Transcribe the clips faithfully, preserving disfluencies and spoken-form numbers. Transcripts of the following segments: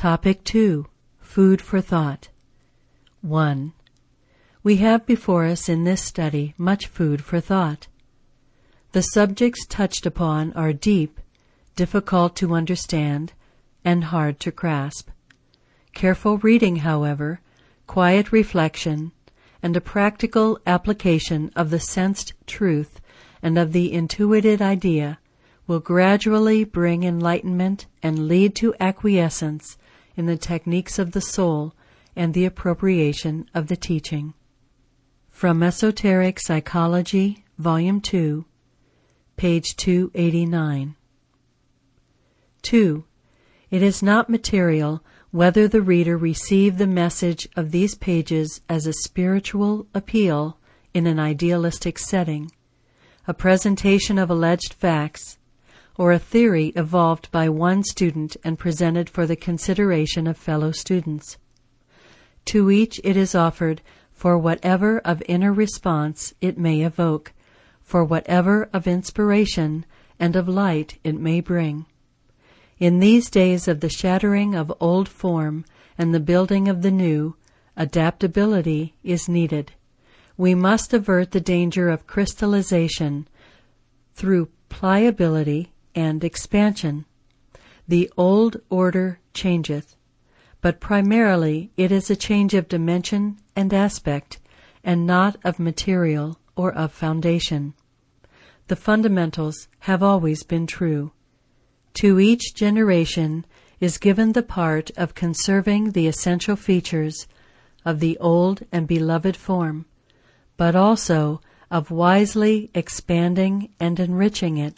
Topic two. Food for Thought. one. We have before us in this study much food for thought. The subjects touched upon are deep, difficult to understand, and hard to grasp. Careful reading, however, quiet reflection, and a practical application of the sensed truth and of the intuited idea will gradually bring enlightenment and lead to acquiescence in the techniques of the soul and the appropriation of the teaching. From Esoteric Psychology, Volume two, page two eighty-nine. two. It is not material whether the reader receive the message of these pages as a spiritual appeal in an idealistic setting, a presentation of alleged facts, or a theory evolved by one student and presented for the consideration of fellow students. To each it is offered for whatever of inner response it may evoke, for whatever of inspiration and of light it may bring. In these days of the shattering of old form and the building of the new, adaptability is needed. We must avert the danger of crystallization through pliability and expansion. The old order changeth, but primarily it is a change of dimension and aspect, and not of material or of foundation. The fundamentals have always been true. To each generation is given the part of conserving the essential features of the old and beloved form, but also of wisely expanding and enriching it.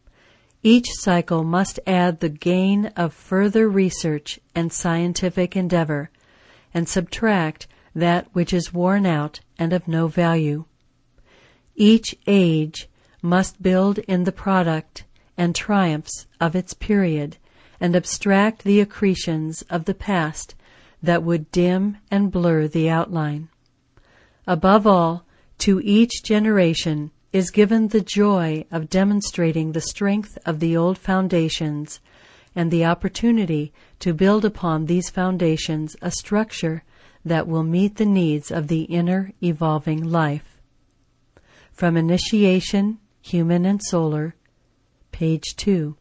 Each cycle must add the gain of further research and scientific endeavor, and subtract that which is worn out and of no value. Each age must build in the product and triumphs of its period, and abstract the accretions of the past that would dim and blur the outline. Above all, to each generation is given the joy of demonstrating the strength of the old foundations and the opportunity to build upon these foundations a structure that will meet the needs of the inner evolving life. From Initiation, Human and Solar, page two.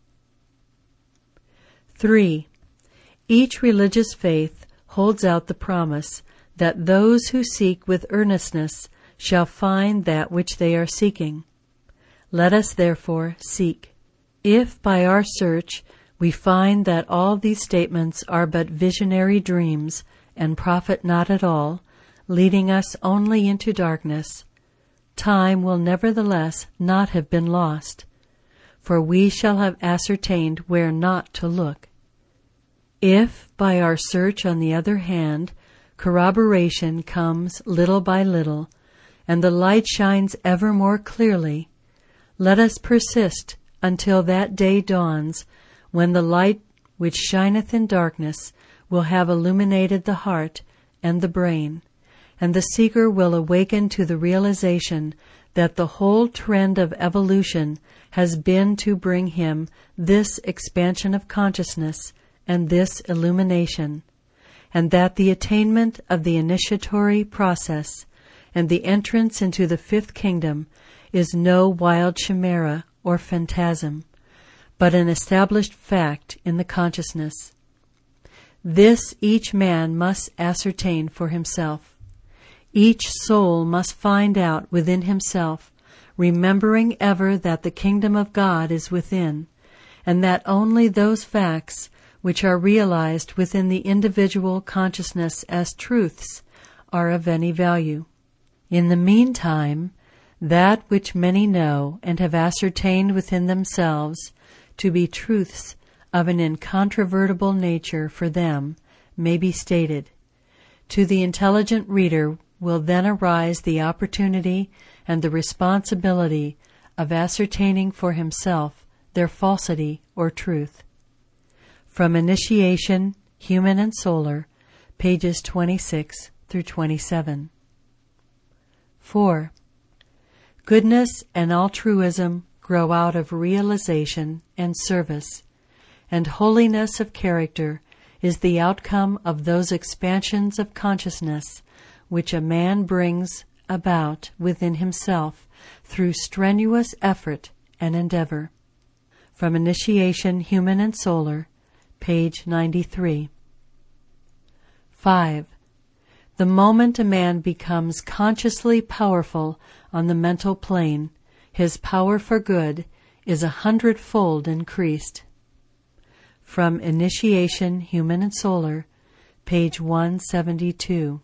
three. Each religious faith holds out the promise that those who seek with earnestness shall find that which they are seeking. Let us therefore seek. If by our search we find that all these statements are but visionary dreams and profit not at all, leading us only into darkness, time will nevertheless not have been lost, for we shall have ascertained where not to look. If by our search, on the other hand, corroboration comes little by little, and the light shines ever more clearly, let us persist until that day dawns when the light which shineth in darkness will have illuminated the heart and the brain, and the seeker will awaken to the realization that the whole trend of evolution has been to bring him this expansion of consciousness and this illumination, and that the attainment of the initiatory process and the entrance into the fifth kingdom is no wild chimera or phantasm, but an established fact in the consciousness. This each man must ascertain for himself. Each soul must find out within himself, remembering ever that the kingdom of God is within, and that only those facts which are realized within the individual consciousness as truths are of any value. In the meantime, that which many know and have ascertained within themselves to be truths of an incontrovertible nature for them may be stated. To the intelligent reader will then arise the opportunity and the responsibility of ascertaining for himself their falsity or truth. From Initiation, Human and Solar, pages twenty-six through twenty-seven. four. Goodness and altruism grow out of realization and service, and holiness of character is the outcome of those expansions of consciousness which a man brings about within himself through strenuous effort and endeavor. From Initiation, Human and Solar, page ninety-three. five. The moment a man becomes consciously powerful on the mental plane, his power for good is a hundredfold increased. From Initiation, Human and Solar, page one seventy-two.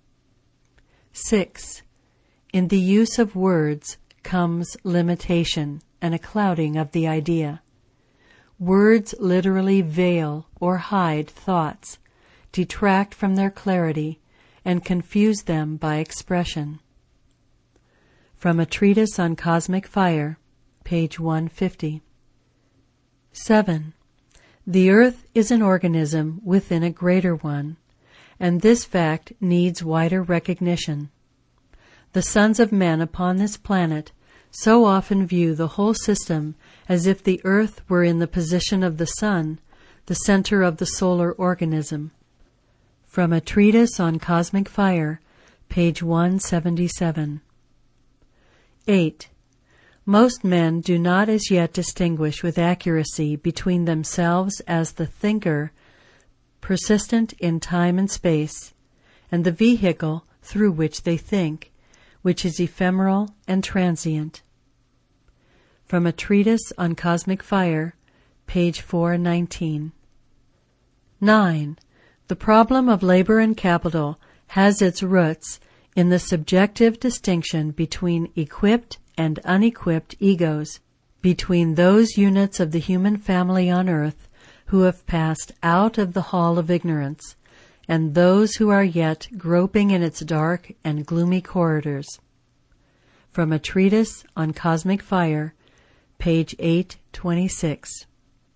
six. In the use of words comes limitation and a clouding of the idea. Words literally veil or hide thoughts, detract from their clarity, and confuse them by expression. From a Treatise on Cosmic Fire, page one fifty. seven. The earth is an organism within a greater one, and this fact needs wider recognition. The sons of men upon this planet so often view the whole system as if the earth were in the position of the sun, the center of the solar organism. From a Treatise on Cosmic Fire, page one seventy-seven. eight. Most men do not as yet distinguish with accuracy between themselves as the thinker, persistent in time and space, and the vehicle through which they think, which is ephemeral and transient. From a Treatise on Cosmic Fire, page four nineteen. nine. The problem of labor and capital has its roots in the subjective distinction between equipped and unequipped egos, between those units of the human family on earth who have passed out of the hall of ignorance, and those who are yet groping in its dark and gloomy corridors. From a Treatise on Cosmic Fire, page eight twenty-six.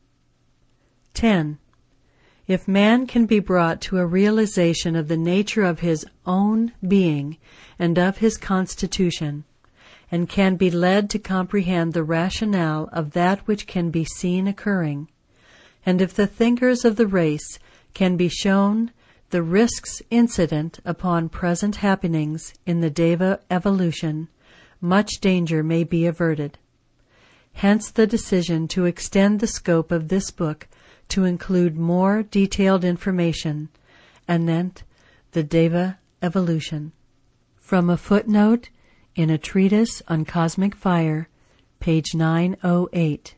ten. If man can be brought to a realization of the nature of his own being and of his constitution, and can be led to comprehend the rationale of that which can be seen occurring, and if the thinkers of the race can be shown the risks incident upon present happenings in the Deva evolution, much danger may be averted. Hence the decision to extend the scope of this book to include more detailed information anent the Deva evolution. From a footnote in a Treatise on Cosmic Fire, page nine oh eight.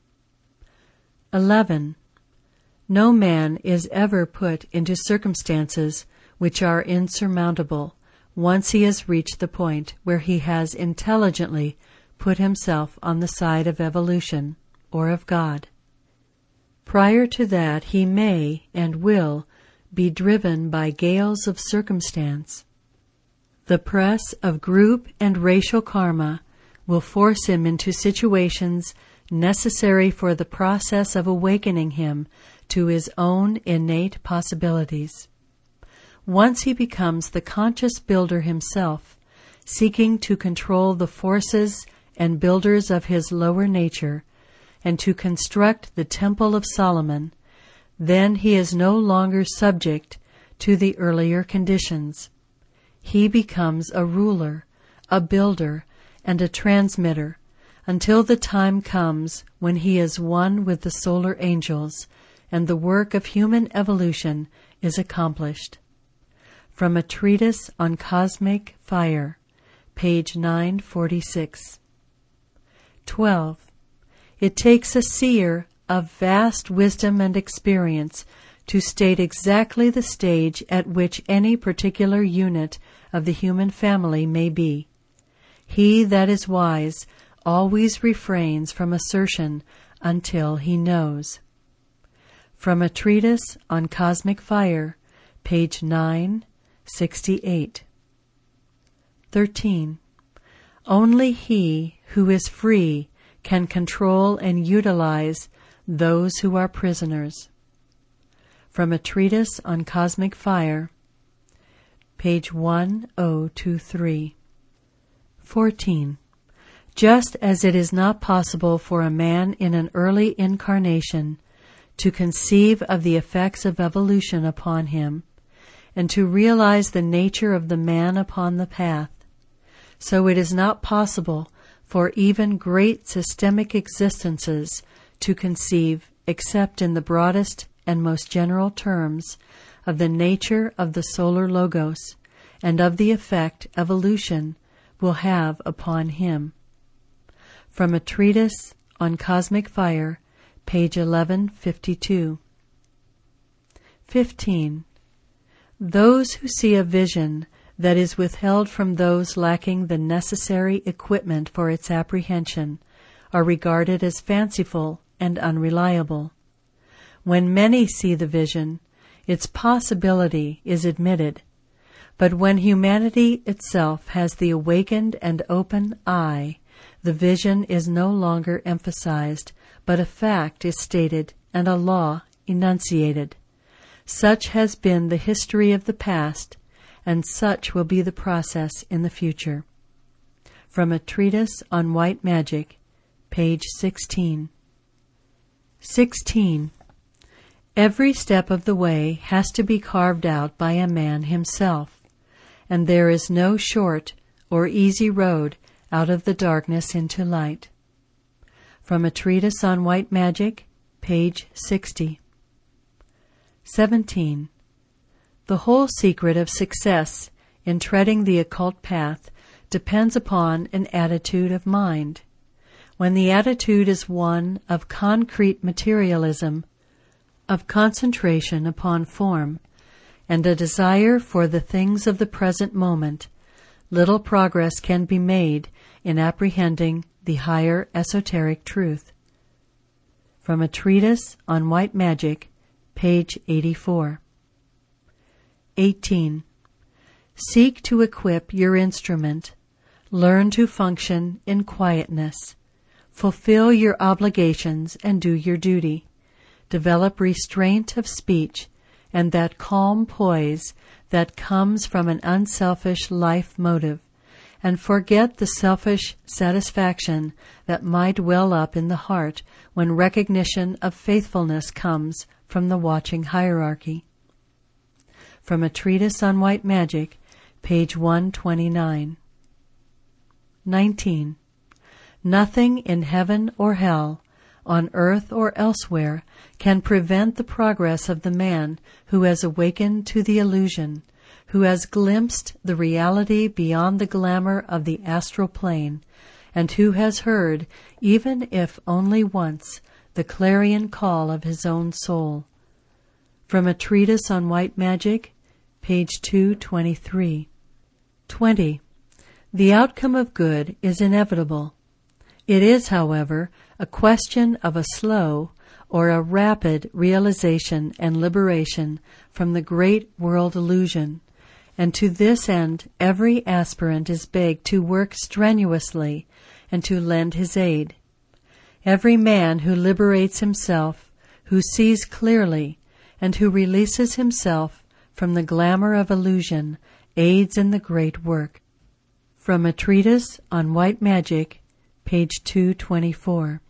eleven. No man is ever put into circumstances which are insurmountable once he has reached the point where he has intelligently put himself on the side of evolution or of God. Prior to that he may and will be driven by gales of circumstance. The press of group and racial karma will force him into situations necessary for the process of awakening him to his own innate possibilities. Once he becomes the conscious builder himself, seeking to control the forces and builders of his lower nature, and to construct the Temple of Solomon, then he is no longer subject to the earlier conditions. He becomes a ruler, a builder, and a transmitter, until the time comes when he is one with the solar angels, and the work of human evolution is accomplished. From a Treatise on Cosmic Fire, page nine forty-six. twelve. It takes a seer of vast wisdom and experience to state exactly the stage at which any particular unit of the human family may be. He that is wise always refrains from assertion until he knows. From a Treatise on Cosmic Fire, page nine sixty-eight. thirteen. Only he who is free can control and utilize those who are prisoners. From a Treatise on Cosmic Fire, page ten twenty-three. fourteen. Just as it is not possible for a man in an early incarnation to conceive of the effects of evolution upon him, and to realize the nature of the man upon the path. So it is not possible for even great systemic existences to conceive, except in the broadest and most general terms, of the nature of the solar logos and of the effect evolution will have upon him. From a treatise on cosmic fire, page eleven fifty-two. fifteen. Those who see a vision that is withheld from those lacking the necessary equipment for its apprehension are regarded as fanciful and unreliable. When many see the vision, its possibility is admitted, but when humanity itself has the awakened and open eye, the vision is no longer emphasized, but a fact is stated and a law enunciated. Such has been the history of the past, and such will be the process in the future. From a treatise on white magic, page sixteen. sixteen. Every step of the way has to be carved out by a man himself, and there is no short or easy road out of the darkness into light. From a treatise on white magic, page sixty. seventeen. The whole secret of success in treading the occult path depends upon an attitude of mind. When the attitude is one of concrete materialism, of concentration upon form, and a desire for the things of the present moment, little progress can be made in apprehending the higher esoteric truth. From a treatise on white magic, page eighty-four. eighteen. Seek to equip your instrument. Learn to function in quietness. Fulfill your obligations and do your duty. Develop restraint of speech and that calm poise that comes from an unselfish life motive, and forget the selfish satisfaction that might well up in the heart when recognition of faithfulness comes from the watching hierarchy. From a treatise on white magic, page one twenty-nine. nineteen. Nothing in heaven or hell, on earth or elsewhere, can prevent the progress of the man who has awakened to the illusion, who has glimpsed the reality beyond the glamour of the astral plane, and who has heard, even if only once, the clarion call of his own soul. From a treatise on white magic, page two twenty-three. twenty. The outcome of good is inevitable. It is, however, a question of a slow or a rapid realization and liberation from the great world illusion, and to this end every aspirant is begged to work strenuously and to lend his aid. Every man who liberates himself, who sees clearly, and who releases himself from the glamour of illusion aids in the great work. From a treatise on white magic, page two twenty-four.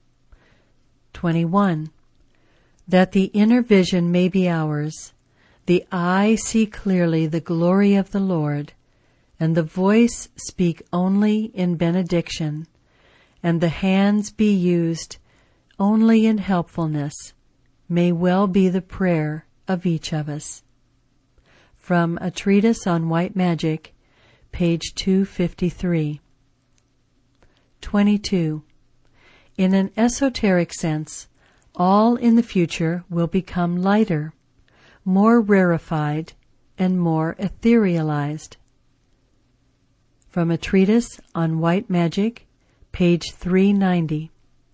twenty-one. That the inner vision may be ours, the eye see clearly the glory of the Lord, and the voice speak only in benediction, and the hands be used only in helpfulness, may well be the prayer of each of us. From a treatise on white magic, page two fifty-three. twenty-two. In an esoteric sense, all in the future will become lighter, more rarefied, and more etherealized. From a treatise on white magic, page three ninety.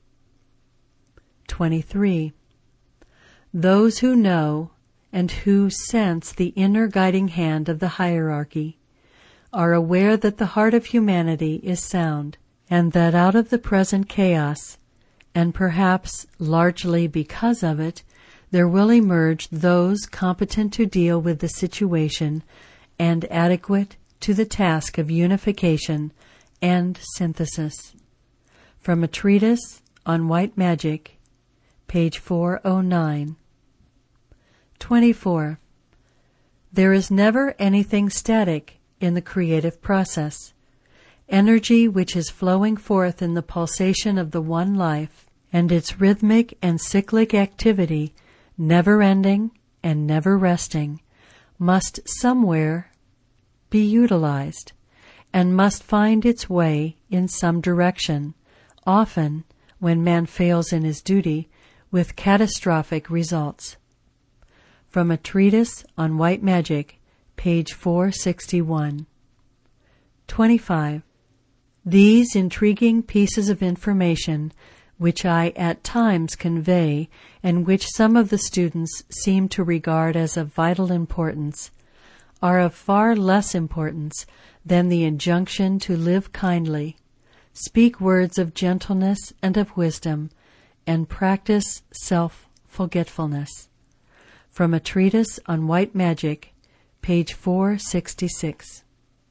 twenty-three. Those who know and who sense the inner guiding hand of the hierarchy are aware that the heart of humanity is sound, and that out of the present chaos, and perhaps largely because of it, there will emerge those competent to deal with the situation and adequate to the task of unification and synthesis. From a treatise on white magic, page four oh nine. twenty-four. There is never anything static in the creative process. Energy which is flowing forth in the pulsation of the one life, and its rhythmic and cyclic activity, never ending and never resting, must somewhere be utilized, and must find its way in some direction, often, when man fails in his duty, with catastrophic results. From a treatise on white magic, page four sixty-one. twenty-five. These intriguing pieces of information, which I at times convey, and which some of the students seem to regard as of vital importance, are of far less importance than the injunction to live kindly, speak words of gentleness and of wisdom, and practice self-forgetfulness. From a treatise on white magic, page four sixty-six.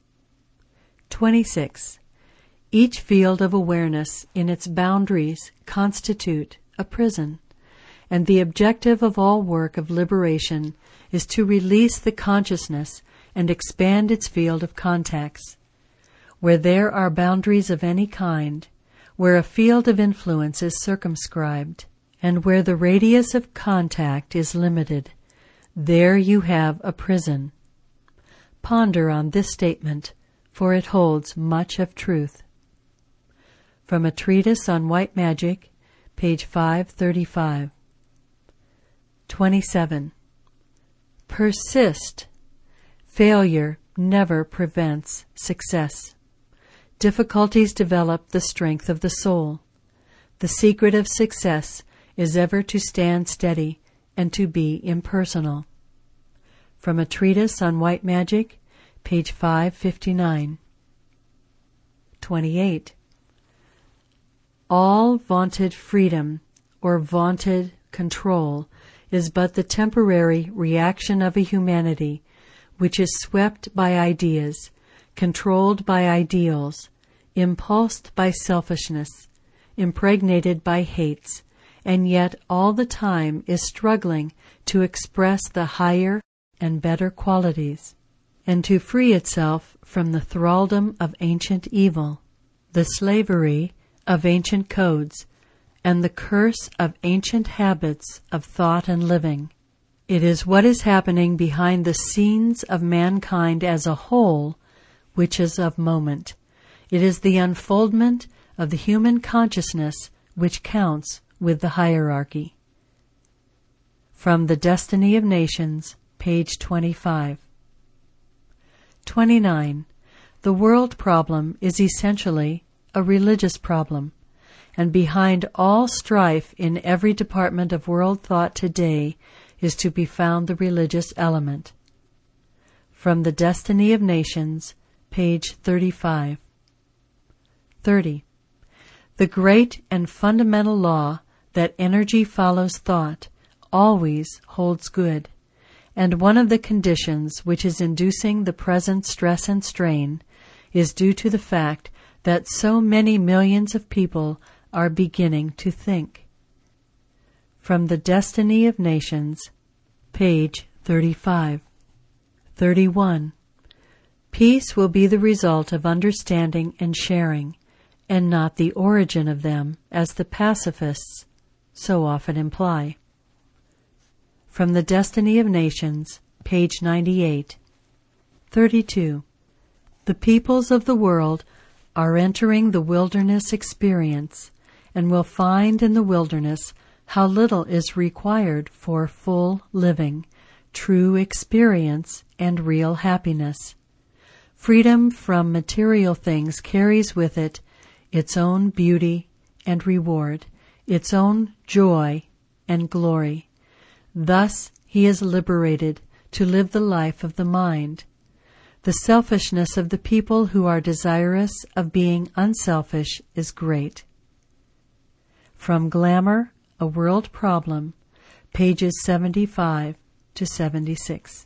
twenty-six. Each field of awareness in its boundaries constitute a prison, and the objective of all work of liberation is to release the consciousness and expand its field of contacts. Where there are boundaries of any kind, where a field of influence is circumscribed, and where the radius of contact is limited, there you have a prison. Ponder on this statement, for it holds much of truth. From a treatise on white magic, page five thirty-five. twenty-seven. Persist. Failure never prevents success. Difficulties develop the strength of the soul. The secret of success is ever to stand steady and to be impersonal. From a treatise on white magic, page five fifty-nine. twenty-eight. All vaunted freedom or vaunted control is but the temporary reaction of a humanity which is swept by ideas, controlled by ideals, impulsed by selfishness, impregnated by hates, and yet all the time is struggling to express the higher and better qualities, and to free itself from the thraldom of ancient evil, the slavery of ancient codes, and the curse of ancient habits of thought and living. It is what is happening behind the scenes of mankind as a whole which is of moment. It is the unfoldment of the human consciousness which counts with the hierarchy. From The Destiny of Nations, page twenty-five. twenty-nine. The world problem is essentially a religious problem, and behind all strife in every department of world thought today is to be found the religious element. From The Destiny of Nations, page thirty-five. thirty. The great and fundamental law that energy follows thought always holds good, and one of the conditions which is inducing the present stress and strain is due to the fact that so many millions of people are beginning to think. From The Destiny of Nations, page thirty-five. thirty-one. Peace will be the result of understanding and sharing, and not the origin of them, as the pacifists so often imply. From The Destiny of Nations, page ninety-eight. thirty-two. The peoples of the world are entering the wilderness experience, and will find in the wilderness how little is required for full living, true experience, and real happiness. Freedom from material things carries with it its own beauty and reward, its own joy and glory. Thus he is liberated to live the life of the mind. The selfishness of the people who are desirous of being unselfish is great. From Glamour, A World Problem, pages seventy-five to seventy-six.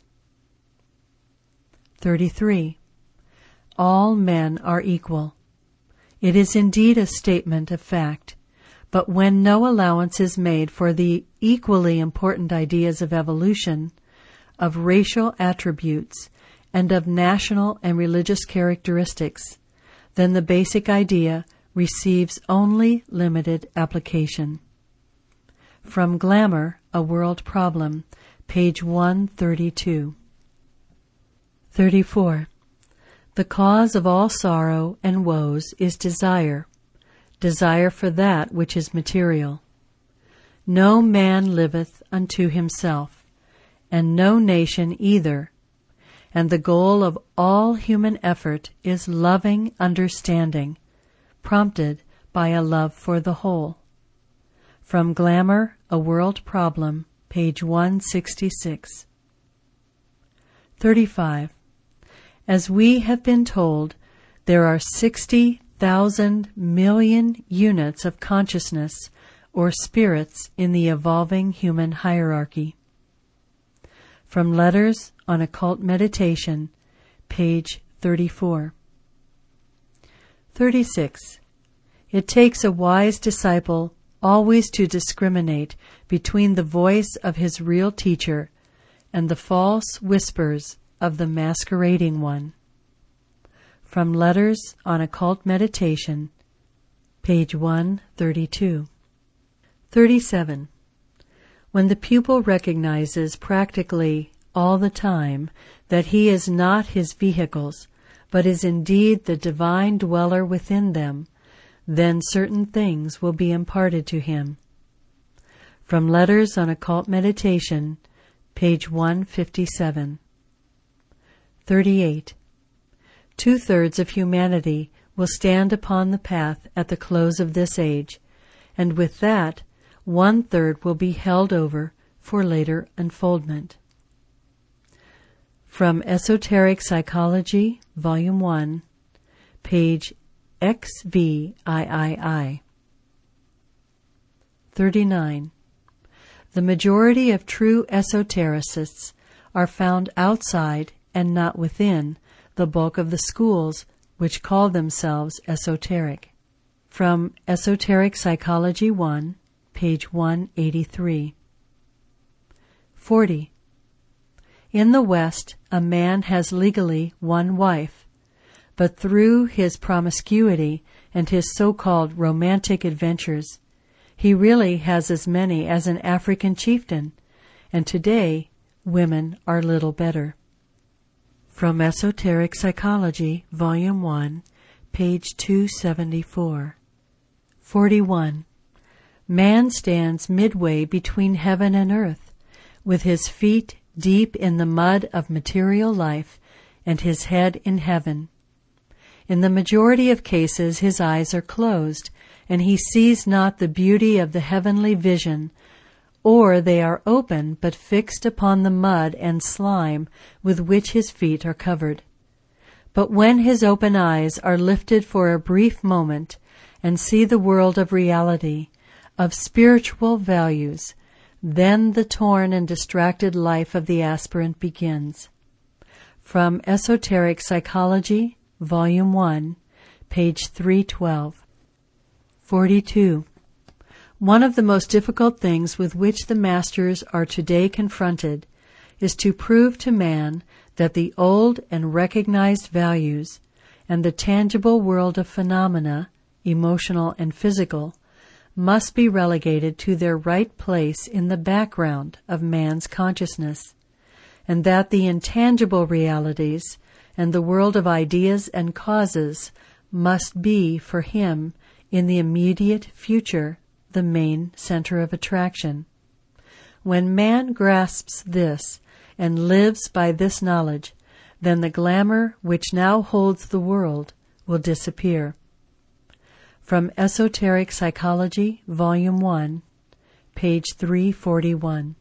thirty-three. All men are equal. It is indeed a statement of fact, But when no allowance is made for the equally important ideas of evolution, of racial attributes, and of national and religious characteristics, then the basic idea receives only limited application. From Glamour, A World Problem, page one thirty-two. thirty-four. The cause of all sorrow and woes is desire, desire for that which is material. No man liveth unto himself, and no nation either, and the goal of all human effort is loving understanding, prompted by a love for the whole. From Glamour, A World Problem, page one sixty-six. thirty-five. As we have been told, there are sixty thousand million units of consciousness or spirits in the evolving human hierarchy. From Letters on Occult Meditation, page thirty-four. thirty-six. It takes a wise disciple always to discriminate between the voice of his real teacher and the false whispers of the masquerading one. From Letters on Occult Meditation, page one thirty-two. thirty-seven. When the pupil recognizes practically all the time that he is not his vehicles, but is indeed the divine dweller within them, then certain things will be imparted to him. From Letters on Occult Meditation, page one fifty-seven. thirty-eight. Two-thirds of humanity will stand upon the path at the close of this age, and with that, one-third will be held over for later unfoldment. From Esoteric Psychology, Volume one, page X V I I I. thirty-nine. The majority of true esotericists are found outside and not within the bulk of the schools which call themselves esoteric. From Esoteric Psychology one, page one eighty-three. forty. In the West, a man has legally one wife, but through his promiscuity and his so-called romantic adventures, he really has as many as an African chieftain, and today women are little better. From Esoteric Psychology, Volume one, page two seventy-four. forty-one. Man stands midway between heaven and earth, with his feet deep in the mud of material life and his head in heaven. In the majority of cases his eyes are closed, and he sees not the beauty of the heavenly vision, or they are open but fixed upon the mud and slime with which his feet are covered. But when his open eyes are lifted for a brief moment and see the world of reality, of spiritual values, then the torn and distracted life of the aspirant begins. From Esoteric Psychology, Volume one, page three twelve. forty-two. One of the most difficult things with which the masters are today confronted is to prove to man that the old and recognized values and the tangible world of phenomena, emotional and physical, must be relegated to their right place in the background of man's consciousness, and that the intangible realities and the world of ideas and causes must be for him in the immediate future the main center of attraction. When man grasps this and lives by this knowledge, then the glamour which now holds the world will disappear. From Esoteric Psychology, Volume one, page three forty-one.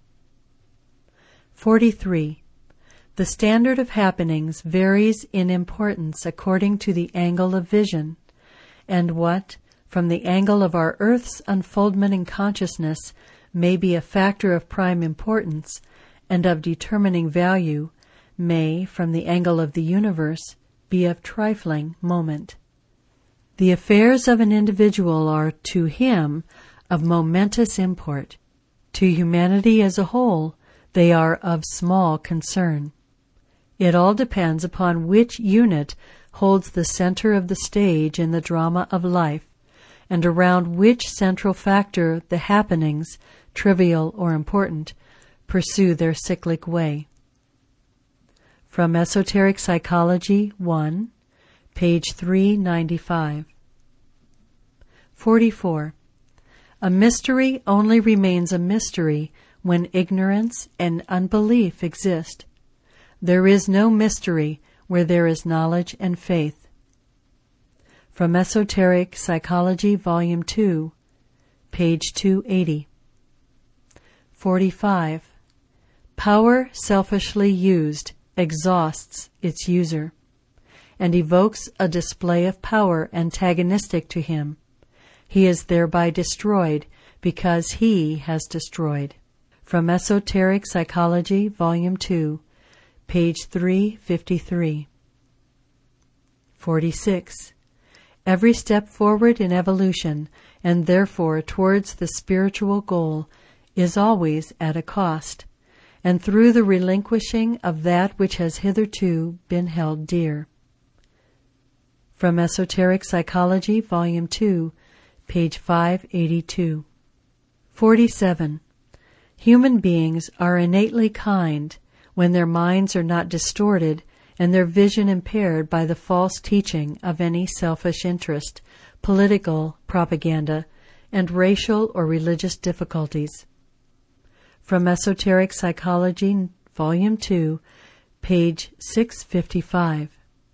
forty-three. The standard of happenings varies in importance according to the angle of vision, and what, from the angle of our Earth's unfoldment in consciousness, may be a factor of prime importance and of determining value, may, from the angle of the universe, be of trifling moment. The affairs of an individual are, to him, of momentous import. To humanity as a whole, they are of small concern. It all depends upon which unit holds the center of the stage in the drama of life, and around which central factor the happenings, trivial or important, pursue their cyclic way. From Esoteric Psychology one, page three ninety-five. forty-four. A mystery only remains a mystery when ignorance and unbelief exist. There is no mystery where there is knowledge and faith. From Esoteric Psychology, Volume two, page two eighty. forty-five. Power selfishly used exhausts its user, and evokes a display of power antagonistic to him. He is thereby destroyed because he has destroyed. From Esoteric Psychology, Volume two, page three fifty-three. forty-six. Every step forward in evolution, and therefore towards the spiritual goal, is always at a cost, and through the relinquishing of that which has hitherto been held dear. From Esoteric Psychology, Volume two, page five eighty-two. forty-seven. Human beings are innately kind when their minds are not distorted and their vision impaired by the false teaching of any selfish interest, political propaganda, and racial or religious difficulties. From Esoteric Psychology, Volume two, page six fifty-five.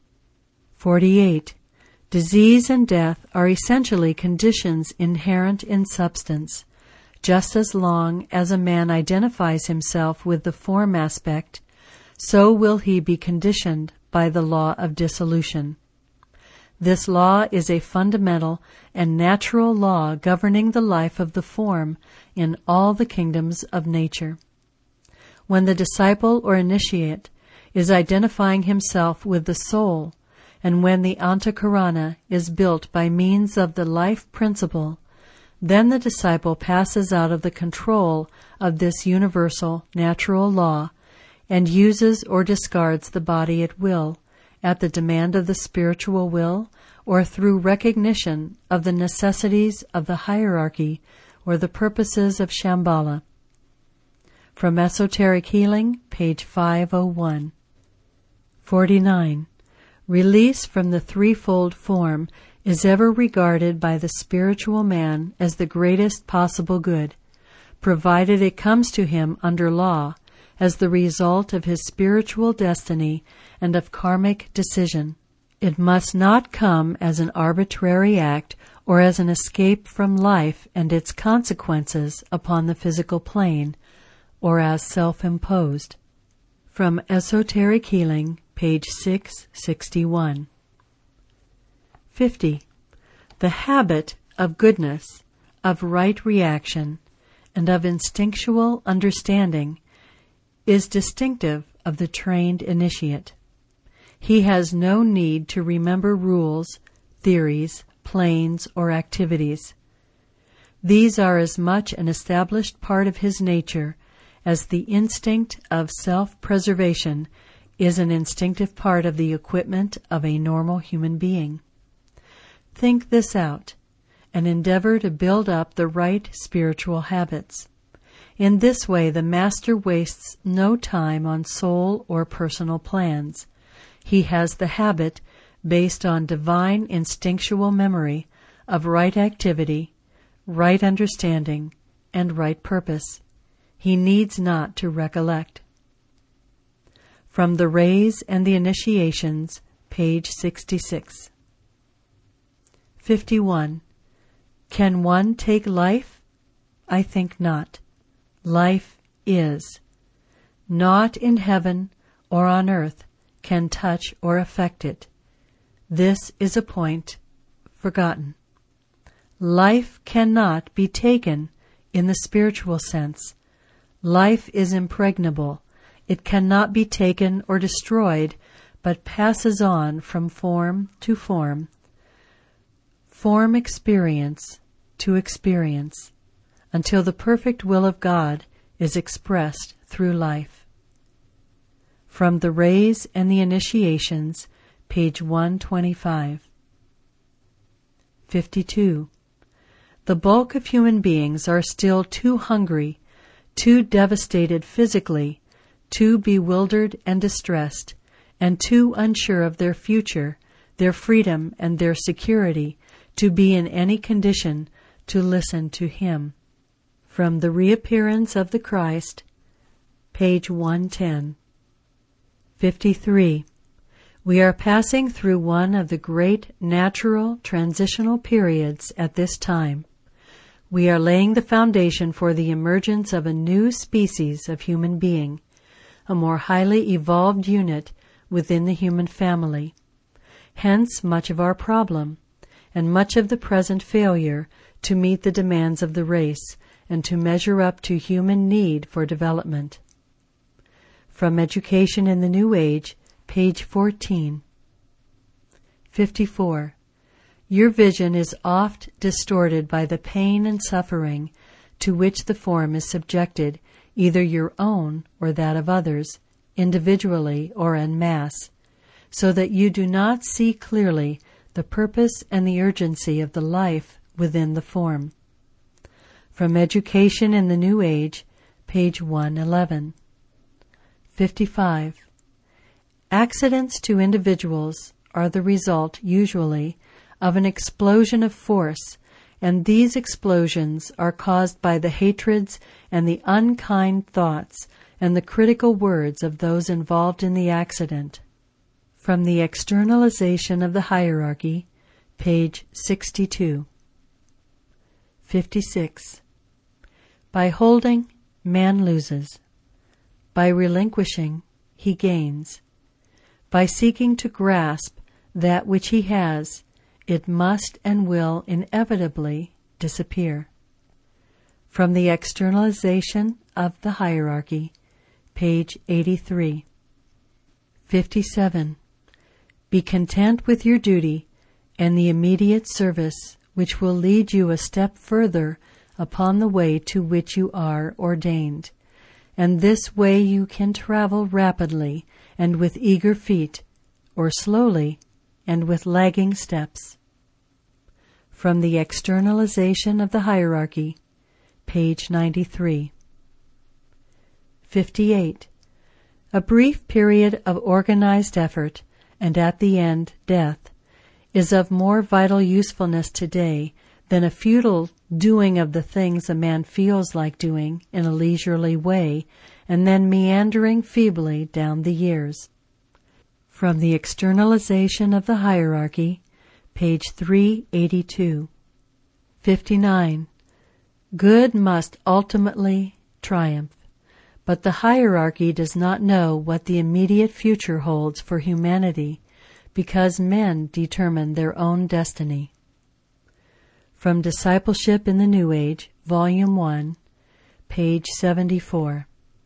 forty-eight. Disease and death are essentially conditions inherent in substance. Just as long as a man identifies himself with the form aspect, so will he be conditioned by the law of dissolution. This law is a fundamental and natural law governing the life of the form in all the kingdoms of nature. When the disciple or initiate is identifying himself with the soul, and when the Antakarana is built by means of the life principle, then the disciple passes out of the control of this universal natural law and uses or discards the body at will, at the demand of the spiritual will, or through recognition of the necessities of the hierarchy or the purposes of Shambhala. From Esoteric Healing, page five oh one. forty-nine. Release from the threefold form is ever regarded by the spiritual man as the greatest possible good, provided it comes to him under law, as the result of his spiritual destiny and of karmic decision. It must not come as an arbitrary act or as an escape from life and its consequences upon the physical plane, or as self-imposed. From Esoteric Healing, page six sixty-one. fifty. The habit of goodness, of right reaction, and of instinctual understanding is distinctive of the trained initiate. He has no need to remember rules, theories, planes, or activities. These are as much an established part of his nature as the instinct of self-preservation is an instinctive part of the equipment of a normal human being. Think this out, and endeavor to build up the right spiritual habits. In this way, the master wastes no time on soul or personal plans. He has the habit, based on divine instinctual memory, of right activity, right understanding, and right purpose. He needs not to recollect. From the Rays and the Initiations, page sixty-six. fifty-one. Can one take life? I think not. Life is. Naught in heaven or on earth can touch or affect it. This is a point forgotten. Life cannot be taken in the spiritual sense. Life is impregnable. It cannot be taken or destroyed, but passes on from form to form, form experience to experience, until the perfect will of God is expressed through life. From The Rays and the Initiations, page one twenty-five. fifty-two. The bulk of human beings are still too hungry, too devastated physically, too bewildered and distressed, and too unsure of their future, their freedom, and their security to be in any condition to listen to Him. From The Reappearance of the Christ, page one ten. fifty-three. We are passing through one of the great natural transitional periods at this time. We are laying the foundation for the emergence of a new species of human being, a more highly evolved unit within the human family. Hence much of our problem, and much of the present failure to meet the demands of the race and to measure up to human need for development. From Education in the New Age, page fourteen. fifty-four. Your vision is oft distorted by the pain and suffering to which the form is subjected, either your own or that of others, individually or en masse, so that you do not see clearly the purpose and the urgency of the life within the form. From Education in the New Age, page one eleven. fifty-five. Accidents to individuals are the result, usually, of an explosion of force, and these explosions are caused by the hatreds and the unkind thoughts and the critical words of those involved in the accident. From the Externalization of the Hierarchy, page sixty-two. fifty-six. By holding, man loses. By relinquishing, he gains. By seeking to grasp that which he has, it must and will inevitably disappear. From the Externalization of the Hierarchy, page eighty-three. fifty-seven. Be content with your duty and the immediate service which will lead you a step further upon the way to which you are ordained, and this way you can travel rapidly and with eager feet, or slowly and with lagging steps. From the Externalization of the Hierarchy, page ninety-three. fifty-eight. A brief period of organized effort, and at the end death, is of more vital usefulness today than a futile doing of the things a man feels like doing in a leisurely way, and then meandering feebly down the years. From the Externalization of the Hierarchy, page three eighty-two. fifty-nine. Good must ultimately triumph, but the hierarchy does not know what the immediate future holds for humanity, because men determine their own destiny. From Discipleship in the New Age, Volume one, page seventy-four.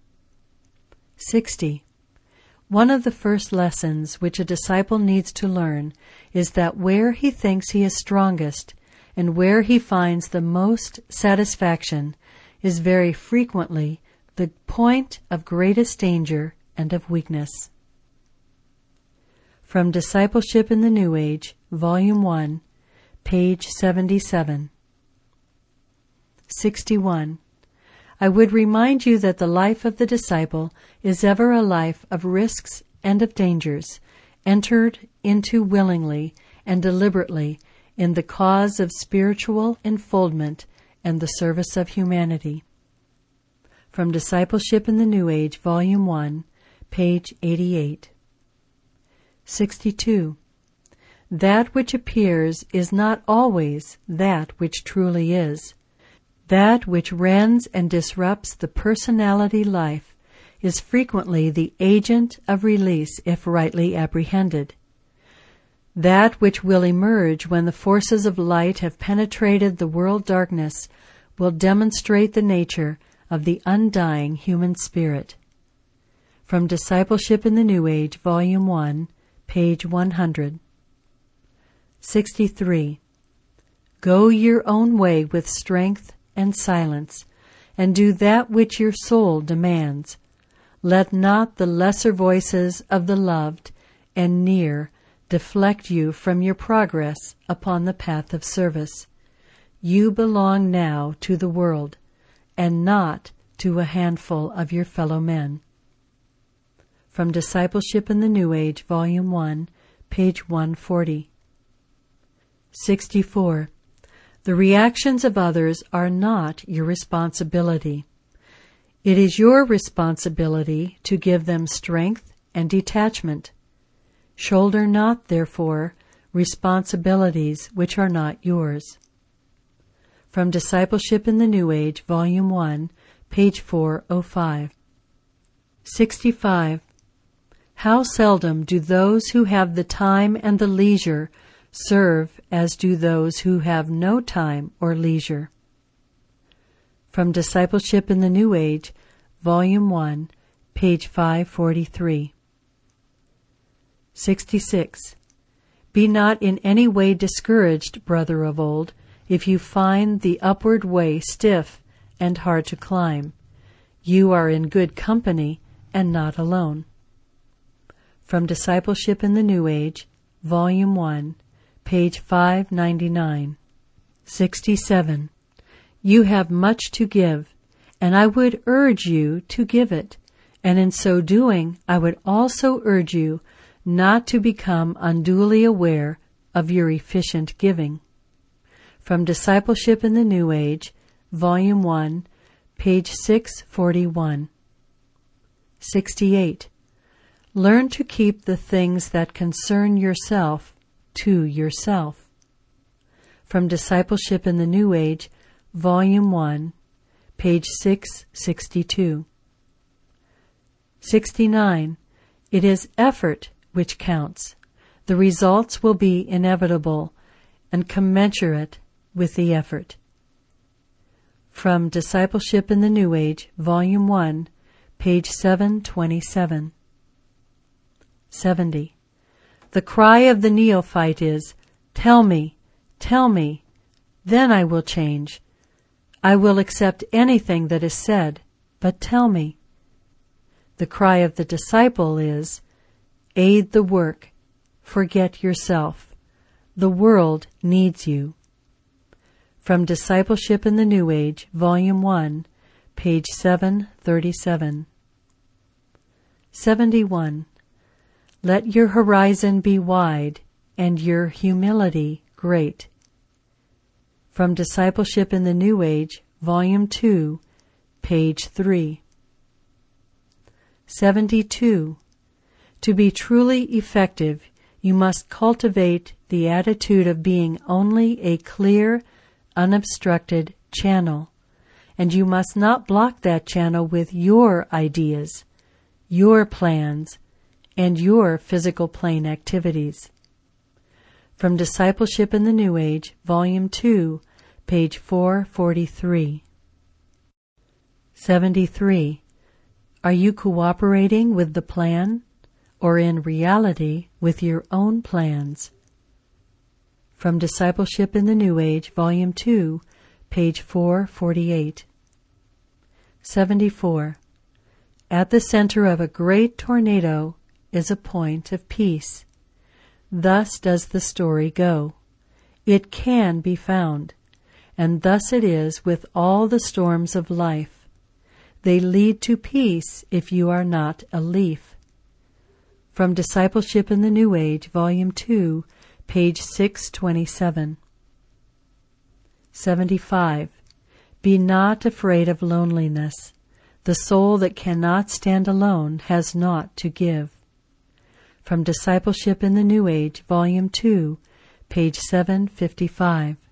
sixty. One of the first lessons which a disciple needs to learn is that where he thinks he is strongest and where he finds the most satisfaction is very frequently the point of greatest danger and of weakness. From Discipleship in the New Age, Volume one, page seventy-seven. sixty-one. I would remind you that the life of the disciple is ever a life of risks and of dangers, entered into willingly and deliberately in the cause of spiritual enfoldment and the service of humanity. From Discipleship in the New Age, Volume one, page eighty-eight. sixty-two. That which appears is not always that which truly is. That which rends and disrupts the personality life is frequently the agent of release if rightly apprehended. That which will emerge when the forces of light have penetrated the world darkness will demonstrate the nature of the undying human spirit. From Discipleship in the New Age, Volume one, page one hundred. sixty-three. Go your own way with strength and silence, and do that which your soul demands. Let not the lesser voices of the loved and near deflect you from your progress upon the path of service. You belong now to the world, and not to a handful of your fellow men. From Discipleship in the New Age, Volume one, page one forty. sixty-four. The reactions of others are not your responsibility. It is your responsibility to give them strength and detachment. Shoulder not, therefore, responsibilities which are not yours. From Discipleship in the New Age, Volume one, page four oh five. sixty-five. How seldom do those who have the time and the leisure serve as do those who have no time or leisure. From Discipleship in the New Age, Volume one, page five forty-three. sixty-six. Be not in any way discouraged, brother of old, if you find the upward way stiff and hard to climb. You are in good company and not alone. From Discipleship in the New Age, Volume one, page five ninety-nine. sixty-seven. You have much to give, and I would urge you to give it, and in so doing I would also urge you not to become unduly aware of your efficient giving. From Discipleship in the New Age, Volume one, page six forty-one. sixty-eight. Learn to keep the things that concern yourself to yourself. From Discipleship in the New Age, Volume one, page six sixty-two. sixty-nine. It is effort which counts. The results will be inevitable and commensurate with the effort. From Discipleship in the New Age, Volume one, page seven twenty-seven. seventy. The cry of the neophyte is, "Tell me, tell me, then I will change. I will accept anything that is said, but tell me." The cry of the disciple is, "Aid the work, forget yourself. The world needs you." From Discipleship in the New Age, Volume one, page seven thirty-seven. seventy-one. Let your horizon be wide and your humility great. From Discipleship in the New Age, Volume two, page three. seventy-two. To be truly effective, you must cultivate the attitude of being only a clear, unobstructed channel, and you must not block that channel with your ideas, your plans, and your physical plane activities. From Discipleship in the New Age, Volume two, page four forty-three. seventy-three. Are you cooperating with the plan, or in reality with your own plans? From Discipleship in the New Age, Volume two, page four forty-eight. seventy-four. At the center of a great tornado is a point of peace. Thus does the story go. It can be found, and thus it is with all the storms of life. They lead to peace if you are not a leaf. From Discipleship in the New Age, Volume two, page six twenty-seven. seventy-five. Be not afraid of loneliness. The soul that cannot stand alone has naught to give. From Discipleship in the New Age, Volume two, page seven fifty-five.